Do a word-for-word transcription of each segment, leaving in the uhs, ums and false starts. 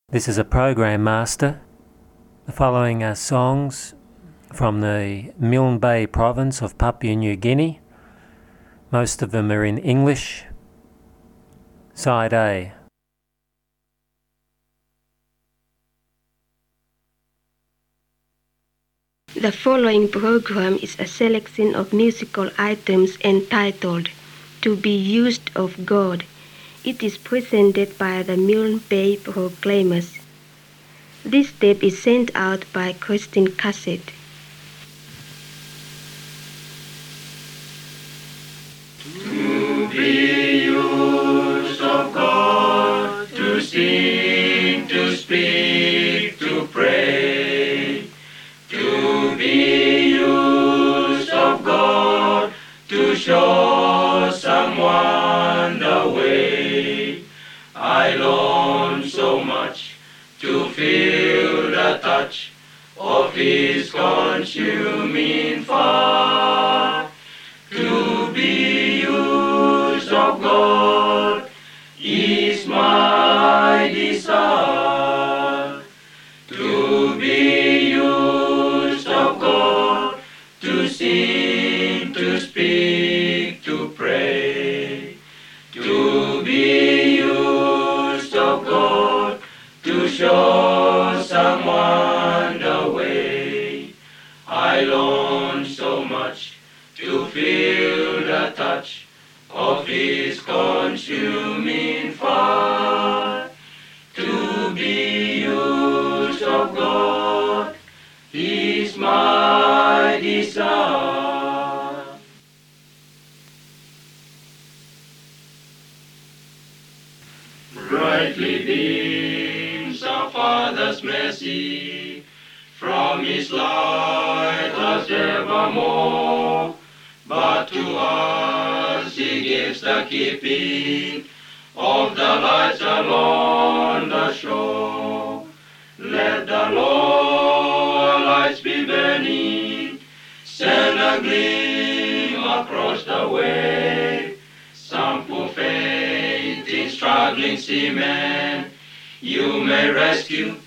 This is a program master. The following are songs from the Milne Bay province of Papua New Guinea. Most of them are in English. Side A. The following program is a selection of musical items entitled To Be Used of God. It is presented by the Milne Bay Proclaimers. This tape is sent out by Christine Cassette. To be used of God, to sing, to speak, to pray. To be used of God, to show someone the way. I long so much to feel the touch of His consuming fire. To be used of God is my desire. To be used of God, to sing, to speak, to pray. To be used of God, to show someone the way. I long so much to feel the touch of His consuming fire. To be used of God is my desire. Brightly beams our Father's mercy, from His light us evermore. But to us He gives the keeping of the lights along the shore. Let the lower lights be burning, send a gleam across the way. Some poor fainting, struggling seamen, you may rescue,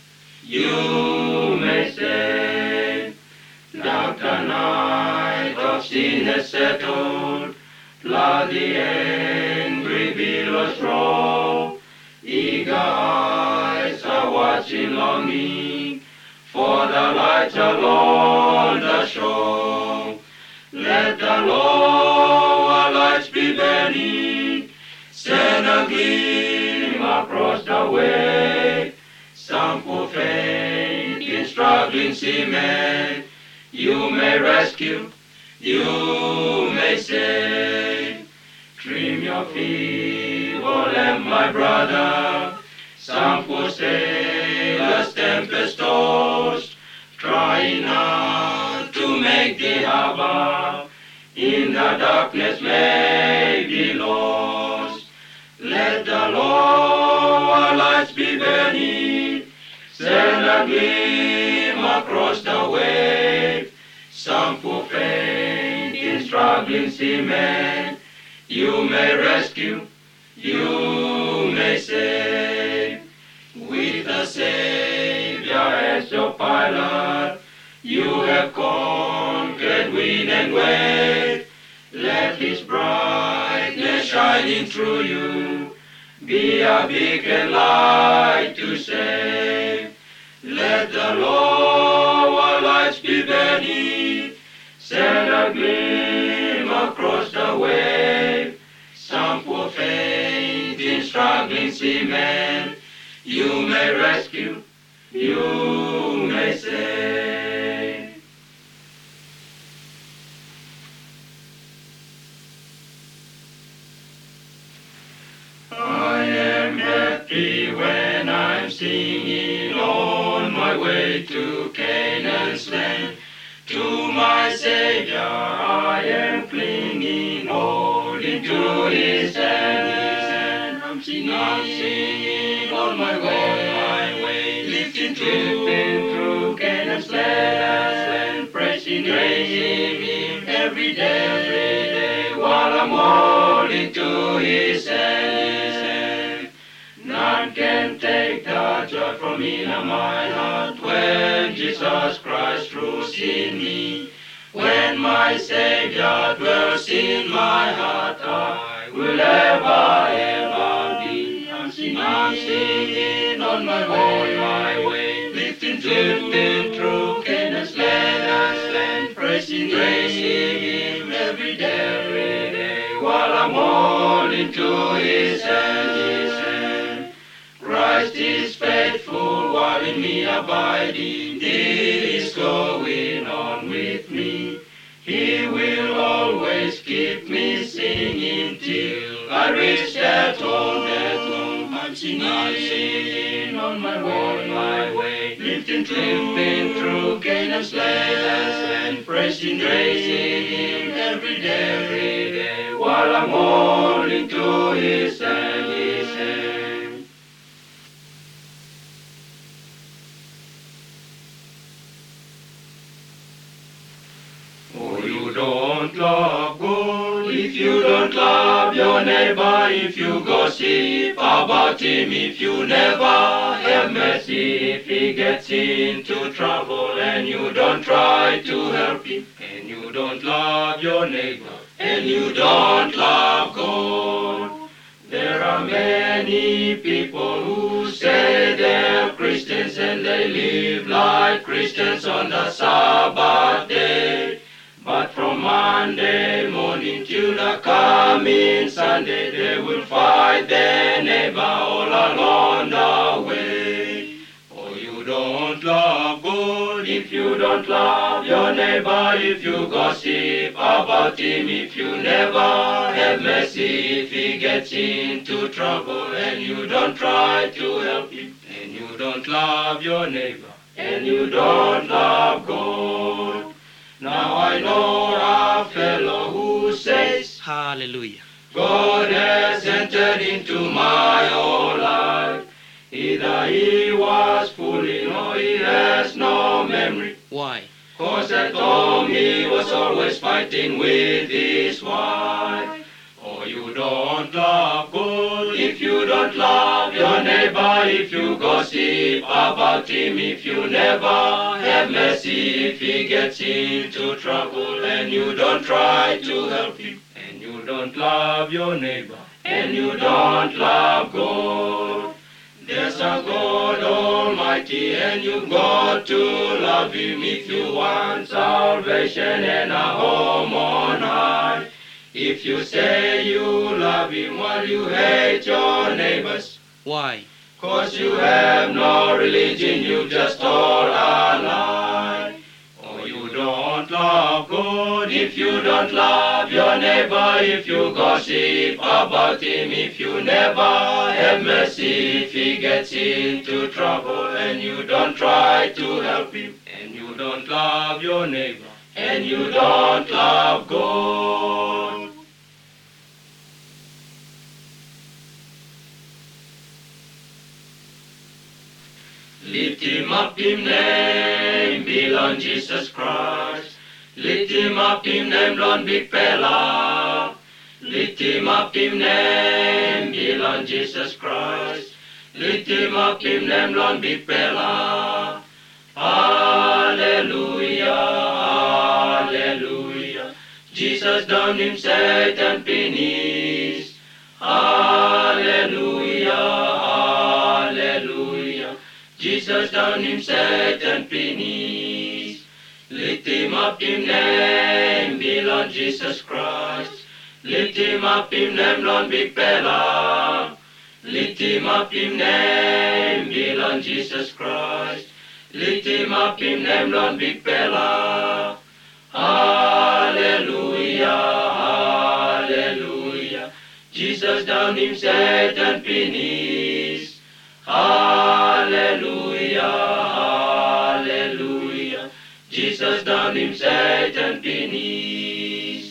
you may save. Dark the night of sin has settled, flood the angry billows roll. Eager eyes are watching, longing for the lights along the shore. Let the lower lights be burning, send a gleam across the way. Some poor fainting, struggling seamen, you may rescue, you may save. Trim your feeble lamp, my brother. Some poor sailors tempest tossed, trying hard to make the harbor, in the darkness may be lost. Let the lower lights be burning, send a gleam across the wave. Some poor fainting, struggling seamen, you may rescue, you may save. With the Savior as your pilot, you have conquered wind and wave. Let His brightness shining through you be a beacon light to save. Let the lower lights be burning, send a gleam across the wave. Some poor fainting, struggling seamen, you may rescue, you may save. I am happy when I'm singing on my way to Canaan's land. To my Savior I am clinging, holding to His hand. I'm singing, I'm singing on my way, my way, lifting through, through Canaan's land, praising, praising Him every day, every day, while I'm holding to His hand. None can take the joy from inner my heart when Jesus Christ rules in me. When my Savior dwells in my heart, I will ever, ever be. I'm singing, I'm singing on my way, my way, lifting, lifting through Canaan's land and land, praising, praising Him every day, every day, while I'm holding to His hand, His hand. Christ is faithful, while in me abiding, He is going on with me. He will always keep me singing till I reach that home, that home. I'm singing, I'm singing on my way, my way, lifting, lifting through Canaan's land and land, praising, praising Him every day, every day, while I'm holding to His hand, His hand. Oh, you don't love God if you don't love your neighbor, if you gossip about him, if you never have mercy, if he gets into trouble and you don't try to help him, and you don't love your neighbor, and you don't love God. There are many people who say they're Christians and they live like Christians on the Sabbath day. But from Monday morning till the coming Sunday, they will fight their neighbor all along the way. Oh, you don't love God if you don't love your neighbor, if you gossip about him, if you never have mercy, if he gets into trouble and you don't try to help him, and you don't love your neighbor, and you don't love God. Now I know a fellow who says, Hallelujah. God has entered into my whole life. Either he was fooling or he has no memory. Why? Cause at home he was always fighting with his wife. Oh, you don't love God if you don't love your neighbor, if you gossip about him, if you never have mercy, if he gets into trouble and you don't try to help him, and you don't love your neighbor, and you don't love God. There's a God Almighty and you've got to love Him if you want salvation and a home on high. If you say you love Him while you hate your neighbors, Why? cause you have no religion, you just told a lie. Oh, you don't love God if you don't love your neighbor, if you gossip about him, if you never have mercy, if he gets into trouble and you don't try to help him, and you don't love your neighbor, and you don't love God. Lift him up in name, belong Jesus Christ. Lift him up in name, Lord Big Fella. Lift him up in name, belong Jesus Christ. Lift him up in name, Lord Big Fella. Hallelujah, hallelujah. Jesus down him Satan penis. Hallelujah, hallelujah. Jesus down him Satan penis. Lift him up in name, belong Jesus Christ. Lift him up in name, Lord Big Fella. Lift him up in name, belong Jesus Christ. Lift him up in name, Lord Big Fella. Hallelujah, hallelujah. Jesus down him Satan penis. Hallelujah, hallelujah. Jesus down him Satan penis.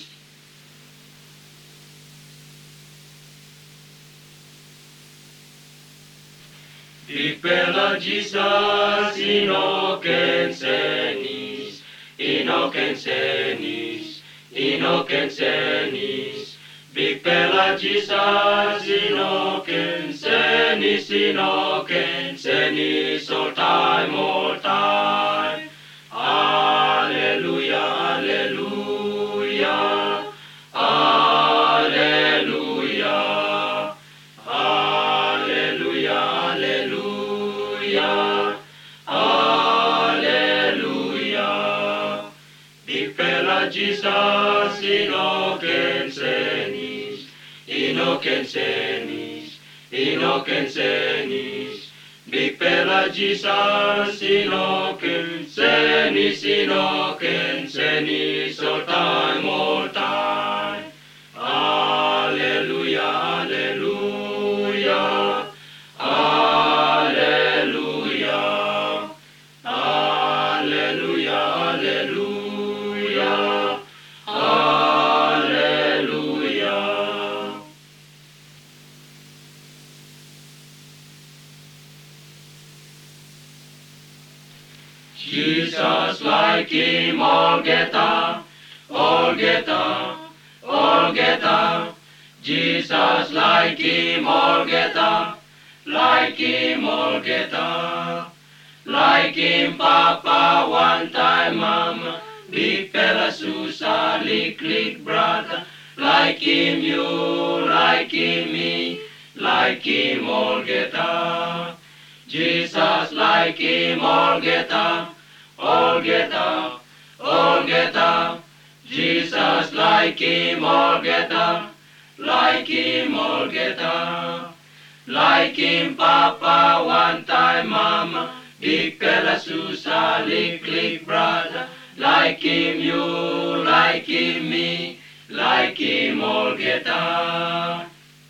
Big Fella Jesus, inocencenis, inocencenis, inocencenis. Bigpela Jesus inoken, seni sinoken, seni all time, all time. Alleluia, alleluia, alleluia, alleluia, alleluia, alleluia. Bigpela Jesus inoken, senis, inoken, senis, inoken, senis. Bigpela Jesus inoken, senis, inoken, senis, all time, all time. Alleluia, alleluia, alleluia, alleluia, alleluia, alleluia. Jesus like him, Olgeta, Olgeta, Olgeta. Jesus like him, Olgeta, like him, Olgeta. Like him, Papa, one time, Mama. Bigpela Susa, lick, lick, brother. Like him, you, like him, me. Like him, Olgeta. Jesus like him, Olgeta, Olgeta, Olgeta. Jesus like him, Olgeta, like him, Olgeta. Like him, Papa, one time, Mama. Bigpela Susa, lick, lick, brother. Like him, you, like him, me. Like him, Olgeta.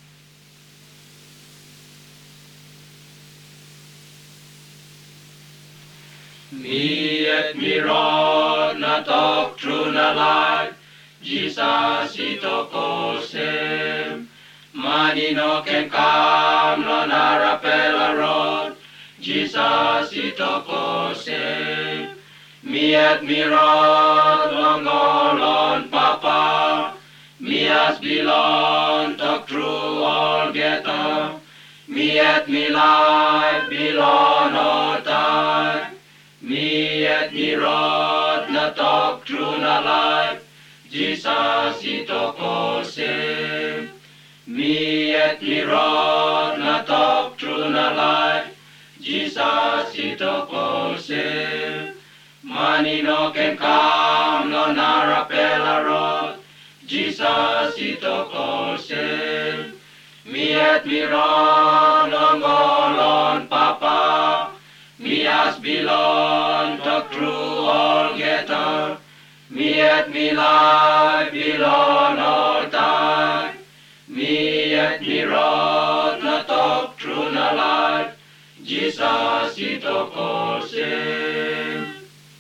Me et mi rod na talk true na life, Jesus ito kosem. Mani no ken kam no narapela rod, Jesus ito kosem. Me et mi rod longolon Papa, me as belong talk true Olgeta. Me et mi life belong all time. Me et mi rod na talk true na life, Jesus ito kosem. Me et mi rod na talk true na life, Jesus ito kosem. Mani no ken kam no narapela rod, Jesus ito kosem. Me et mi rod longolon Papa, me as belong talk true Olgeta. Me et mi life belong all time. Me et mi rod na talk true na life, Jesus ito kosem.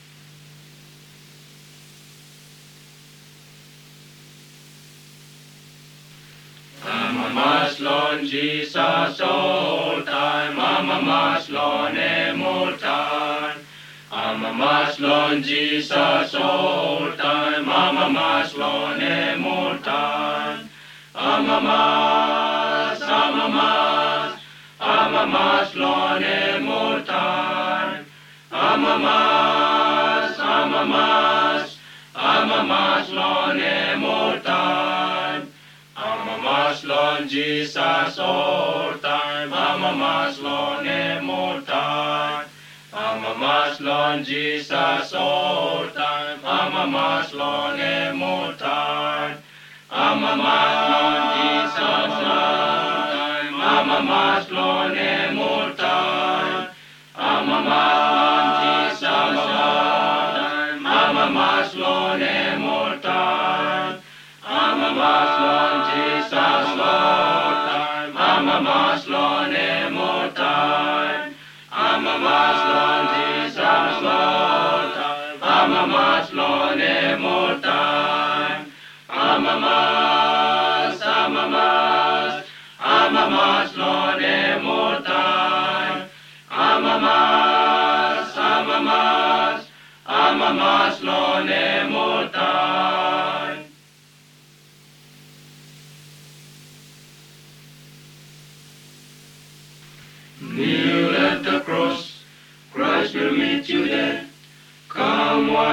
Ama maslon Jesus all time, ama maslon all time. Ama maslon Jesus all time, ama maslon all time. Ama mas, ama mas, ama maslon all time. Ama mas, ama mas, ama maslon all time. Ama maslon Jesus all time, ama maslon all time. Ama maslon Jesus all time, ama maslon all time. Ama maslon Jesus all time, ama maslon all time. Ama maslon Jesus all time, ama maslon all time. Ama maslon Jesus all time, ama maslon all time. Ama maslon Jesus all time, ama maslon all time. Ama mas, ama mas, ama maslon all time. Ama mas, ama mas, ama maslon all time.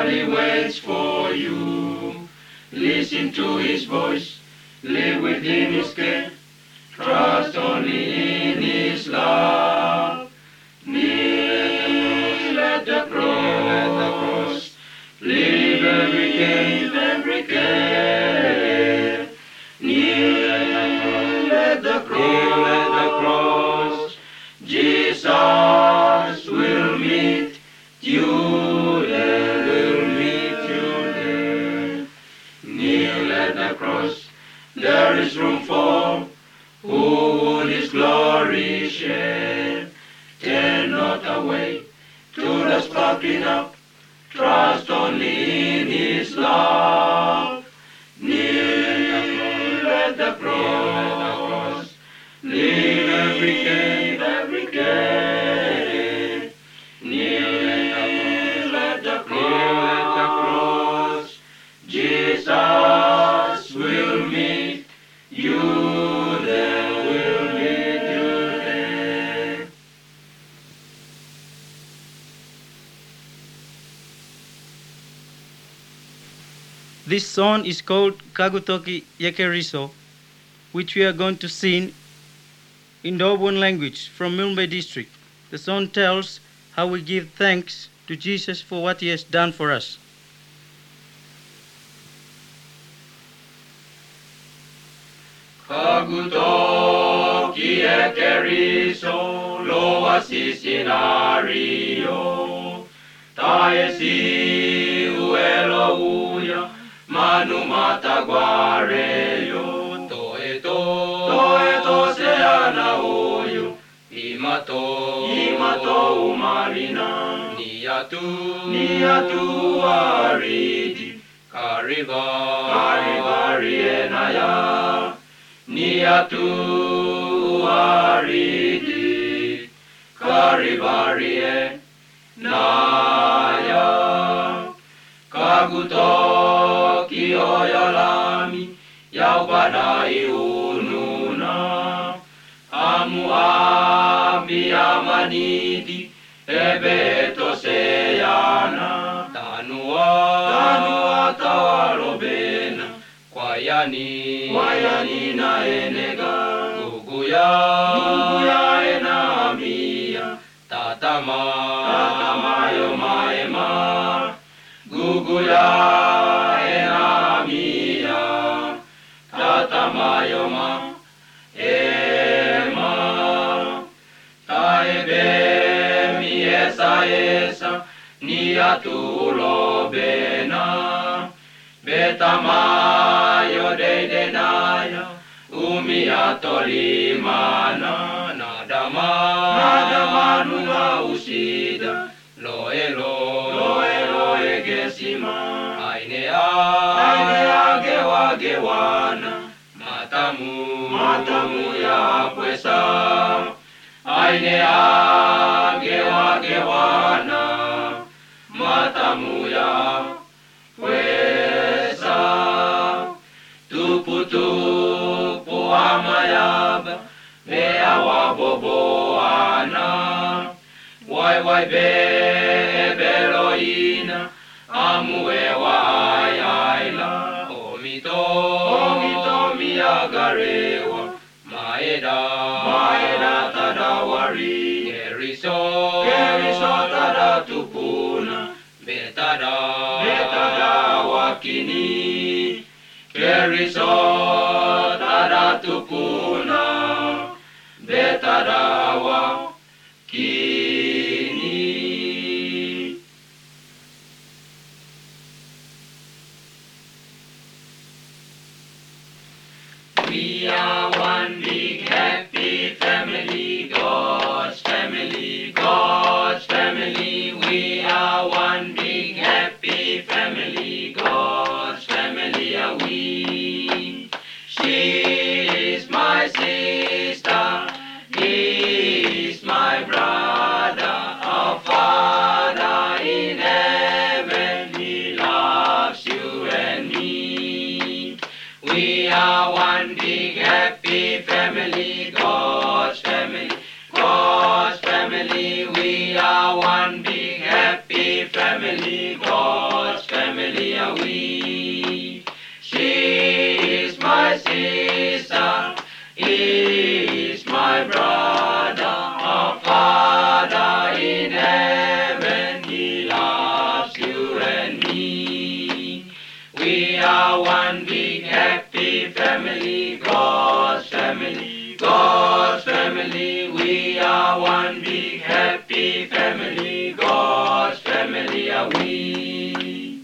Lord, He waits for you. Listen to His voice, live within His care, trust only in His love. Kneel at the cross, leave every care, every care. Kneel at the cross, Jesus will meet you there, will meet you there. Kneel at the cross, there is room for who would His glory share. Turn not away to the sparkling up, trust only in His love. Kneel at the cross, leave every care, every care. Kneel at the cross, Jesus will meet you there, will meet you there. This song is called Kagutoki Yekeriso, which we are going to sing in the Obon language from Milne Bay District. The song tells how we give thanks to Jesus for what He has done for us. Kagutoki Yekeriso, loa sisinario, taesi uelo uya, manu mataguareyo, toeto, toeto seana oyo, imato, imato umarina, niatu, niatu aridi, kariba, karibari enaya, niatu aridi, karibari enaya. Kagutoki oyalami, yaubadai ununa, amu abi amanidi, ebeto seyana, tanua, tanua tawalobena, kwayani, kwayani na enega, guguya, guguya enamia, tatama, tatama yo maema, guguya enamia, tatama yo ma, ema, taebe mi esa esa, ni atulobena, betama yo deidenaya, umi atolimana, nadama, nadama nunga usida, loelo, loelo egesima, ainea, ainea gewa gewana, matamu, matamu ya pwesa, ainea gewa gewana, matamu ya pwesa, tupu tupu amayaba, bea waboboana, wai wai be beloina, amue wayaila, omito, omito miagarewa, maeda, maeda tadawari, geriso, geriso tadatupuna, betada, betada wakini, geriso tadatukuna, betada wakini. We are one big happy family, God's family, God's family. We are one big happy family, God's family are we. She is my sister, he is my brother, our Father in heaven, he loves you and me. We are one big happy family, God's family, God's family. We are one big happy family, God's Family, family, God's family are we.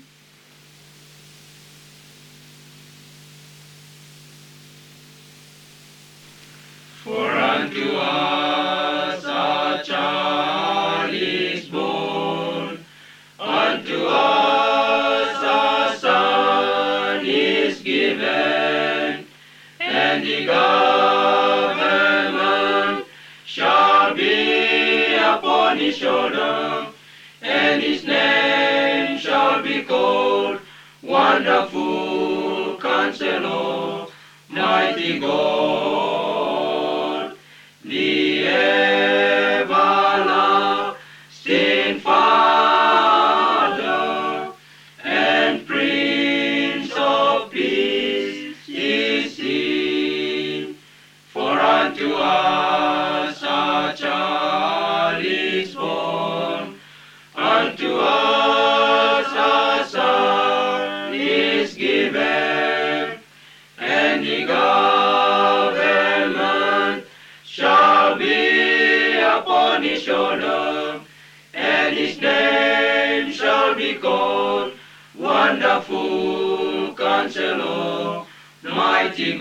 For unto us a child is born, unto us a son is given, and the government shall be upon his shoulder, and his name shall be called Wonderful Counselor, Mighty God, the everlasting Father, and Prince of Peace is he. For unto us a child is born, unto us a son is given, and the government shall be upon his shoulder, and his name shall be called Wonderful Counselor, Mighty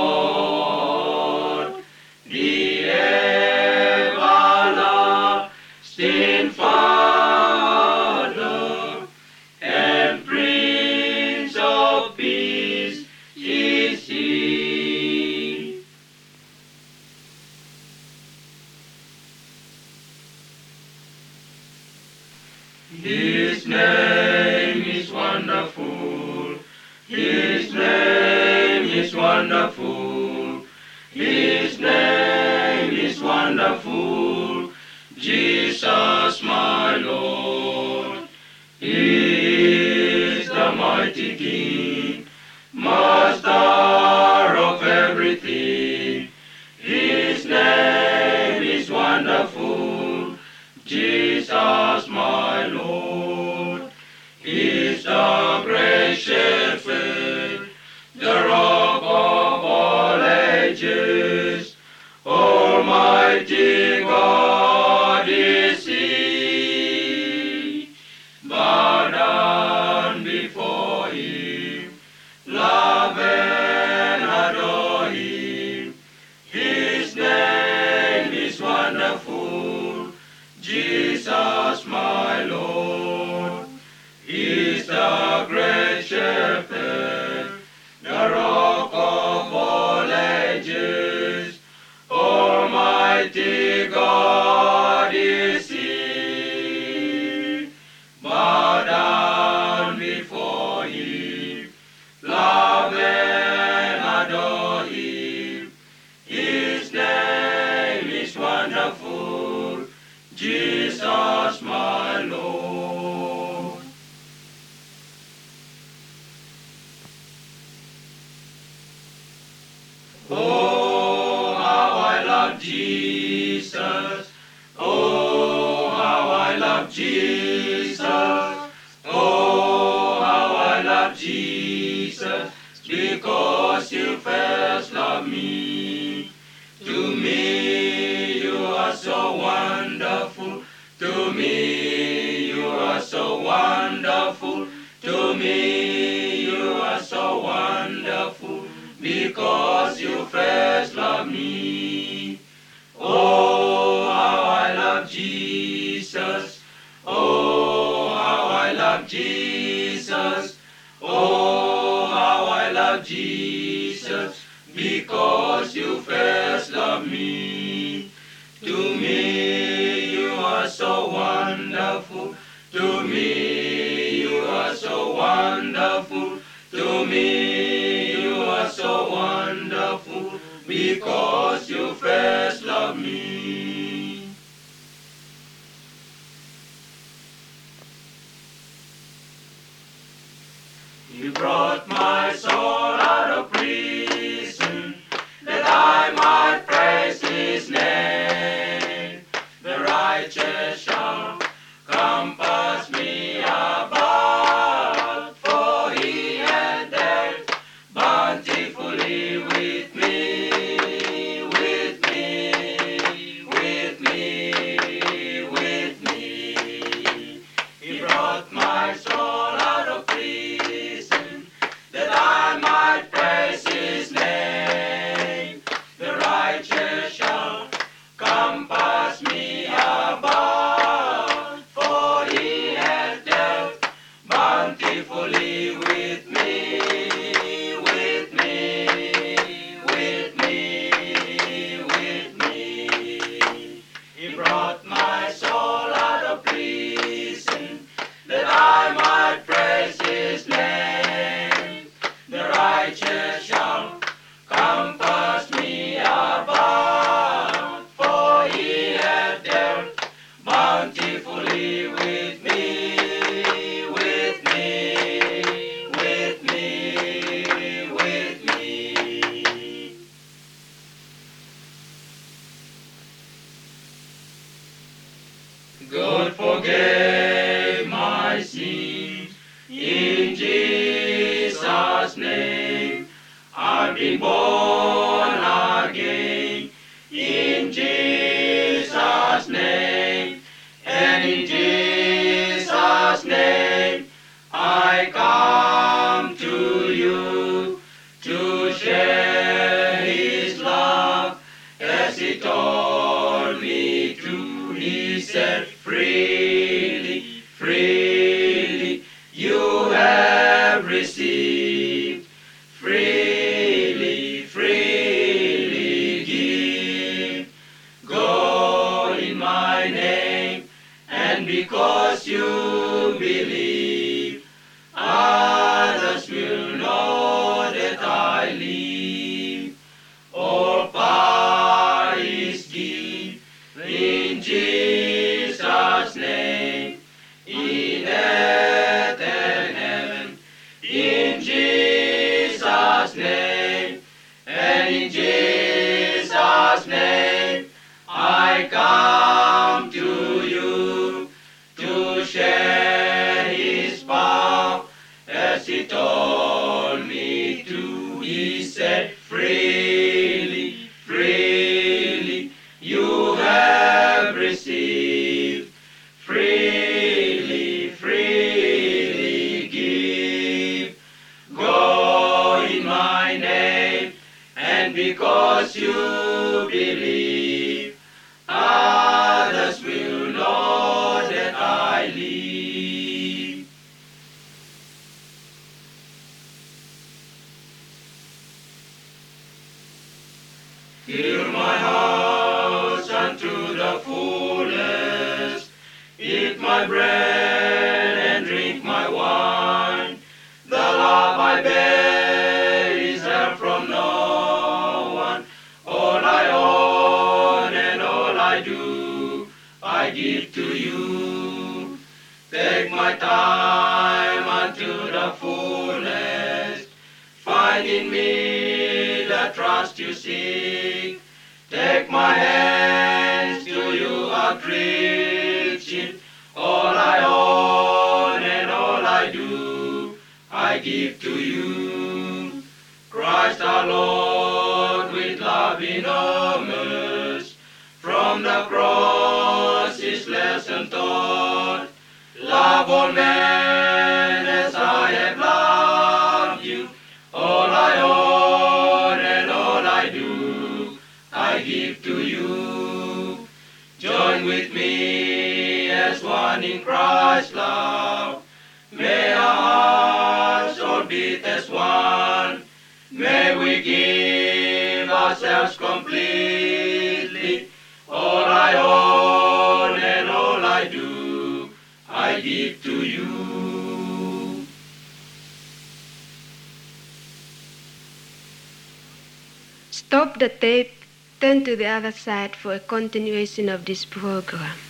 God, the everlasting Father, and Prince of Peace is he. His name is wonderful, his name is wonderful, his name is wonderful, Jesus my Lord. He is the mighty King, Master of everything. His name is wonderful, Jesus my Lord. He is the great shepherd, the rock of all ages. Almighty God is he. Bow down before him, love and adore him. His name is wonderful, Jesus my Lord. He is the great shepherd, the rock of all ages. Almighty God is he. Bow down before him, love and adore him. His name is wonderful, Jesus my Lord. Oh, how I love Jesus. Oh, how I love Jesus. Oh, how I love Jesus. Because you first loved me. To me, you are so wonderful. To me, you are so wonderful. To me, you are so wonderful. Because you first loved me. Oh, how I love Jesus. Oh, how I love Jesus. Oh, how I love Jesus. Because you first loved me. To me, you are so wonderful. To me, you are so wonderful. To me, you are so wonderful. Because you first loved me. You brought my soul out of prison, that I might praise his name. The righteous shall compass me about, for he had dealt bountifully with me, with me, with me, with me. bountifully with me, with me, with me, with me. God forgave my sins in Jesus' name. I've been born again in Jesus' name, and in Jesus' name I come to you to share His love, as He told me to. He said, freely, freely you have received, freely, freely give. Go in my name, and because you believe, others will know that I live. All power is given in Jesus' name, in earth and heaven, in Jesus' name, and in Jesus' name I come to you to share His power, as He told me to. He said, freely, freely you have received, freely, freely give. Go in my name, and because you believe, others will know that I live. Fill my house unto the fullest, eat my bread and drink my wine. The love I bear is held from no one. All I own and all I do, I give to you. Take my time unto the fullest. Find in me the trust you seek. Take my hands to you are reaching. All I own and all I do, I give to you. Christ our Lord, with loving homage, from the cross His lesson taught. Love all men as I have loved you. All I own and all I do, I give to you. Join with me as one in Christ's love. May our hearts all beat as one. May we give ourselves completely. All I own and all I do, I give to you. Stop the tape, turn to the other side for a continuation of this program.